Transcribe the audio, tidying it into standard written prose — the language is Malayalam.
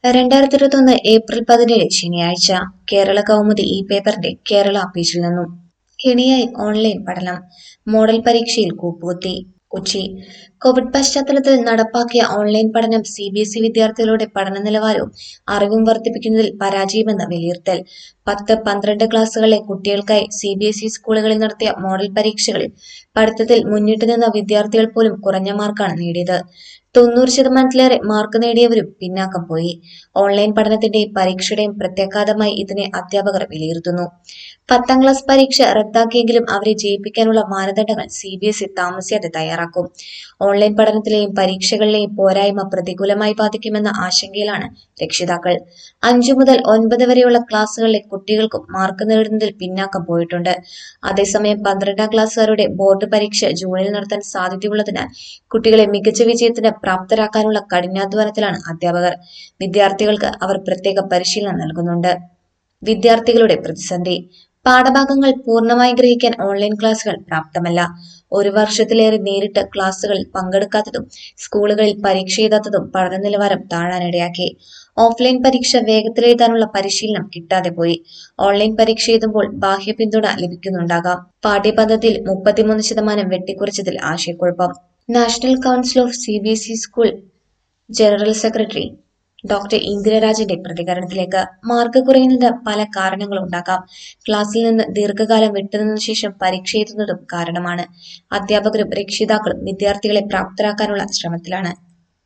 ഏപ്രിൽ 17 ശനിയാഴ്ച കേരള കൗമുദി ഈ പേപ്പറിന്റെ കേരള പേജിൽ നിന്നും കെണിയായി ഓൺലൈൻ പഠനം. മോഡൽ പരീക്ഷയിൽ കൂപ്പുകുത്തി. കൊച്ചി. കോവിഡ് പശ്ചാത്തലത്തിൽ നടപ്പാക്കിയ ഓൺലൈൻ പഠനം CBSE വിദ്യാർത്ഥികളുടെ പഠന നിലവാരവും അറിവും വർദ്ധിപ്പിക്കുന്നതിൽ പരാജയമെന്ന് വിലയിരുത്തൽ. 10, 12 ക്ലാസുകളിലെ കുട്ടികൾക്കായി CBSE സ്കൂളുകളിൽ നടത്തിയ മോഡൽ പരീക്ഷകളിൽ പഠിത്തത്തിൽ മുന്നിട്ട് നിന്ന വിദ്യാർത്ഥികൾ പോലും കുറഞ്ഞ മാർക്കാണ് നേടിയത്. 90% മാർക്ക് നേടിയവരും പിന്നാക്കം പോയി. ഓൺലൈൻ പഠനത്തിന്റെയും പരീക്ഷയുടെയും പ്രത്യാഘാതമായി ഇതിനെ അധ്യാപകർ വിലയിരുത്തുന്നു. 10ാം ക്ലാസ് പരീക്ഷ റദ്ദാക്കിയെങ്കിലും അവരെ ജയിപ്പിക്കാനുള്ള മാനദണ്ഡങ്ങൾ CBSE താമസിയാതെ തയ്യാറാക്കും. ഓൺലൈൻ പഠനത്തിലെയും പരീക്ഷകളിലെയും പോരായ്മ പ്രതികൂലമായി ബാധിക്കുമെന്ന ആശങ്കയിലാണ് രക്ഷിതാക്കൾ. 5 മുതൽ 9 വരെയുള്ള ക്ലാസുകളിലെ കുട്ടികൾക്കും മാർക്ക് നേടുന്നതിൽ പിന്നാക്കം പോയിട്ടുണ്ട്. അതേസമയം 12ാം ക്ലാസുകാരുടെ ബോർഡ് പരീക്ഷ ജൂണിൽ നടത്താൻ സാധ്യതയുള്ളതിനാൽ കുട്ടികളെ മികച്ച വിജയത്തിന് പ്രാപ്തരാക്കാനുള്ള കഠിനാധ്വാനത്തിലാണ് അധ്യാപകർ. വിദ്യാർത്ഥികൾക്ക് അവർ പ്രത്യേക പരിശീലനം നൽകുന്നുണ്ട്. വിദ്യാർത്ഥികളുടെ പ്രതിസന്ധി. പാഠഭാഗങ്ങൾ പൂർണ്ണമായി ഗ്രഹിക്കാൻ ഓൺലൈൻ ക്ലാസുകൾ പ്രാപ്തമല്ല. ഒരു വർഷത്തിലേറെ നേരിട്ട് ക്ലാസുകളിൽ പങ്കെടുക്കാത്തതും സ്കൂളുകളിൽ പരീക്ഷ എഴുതാത്തതും പഠന നിലവാരം താഴാനിടയാക്കി. ഓഫ്ലൈൻ പരീക്ഷ വേഗത്തിലെഴുതാനുള്ള പരിശീലനം കിട്ടാതെ പോയി. ഓൺലൈൻ പരീക്ഷ എഴുതുമ്പോൾ ബാഹ്യ പിന്തുണ ലഭിക്കുന്നുണ്ടാകാം. പാഠ്യപദ്ധതിയിൽ 33% വെട്ടിക്കുറച്ചതിൽ ആശയക്കുഴപ്പം. National council of CBSE school general secretary doctor ഇന്ദിരാരാജന്റെ പ്രതികരണത്തിലേക്ക്. മാർക്ക് കുറയുന്നതിന് പല കാരണങ്ങളുണ്ടാകാം. ക്ലാസ്സിൽ നിന്ന് ദീർഘകാലം വിട്ടുനിന്ന ശേഷം പരീക്ഷ എഴുതുന്നതും കാരണമാണ്. അധ്യാപകരും രക്ഷിതാക്കളും വിദ്യാർത്ഥികളെ പ്രാപ്തരാക്കാനുള്ള ശ്രമത്തിലാണ്.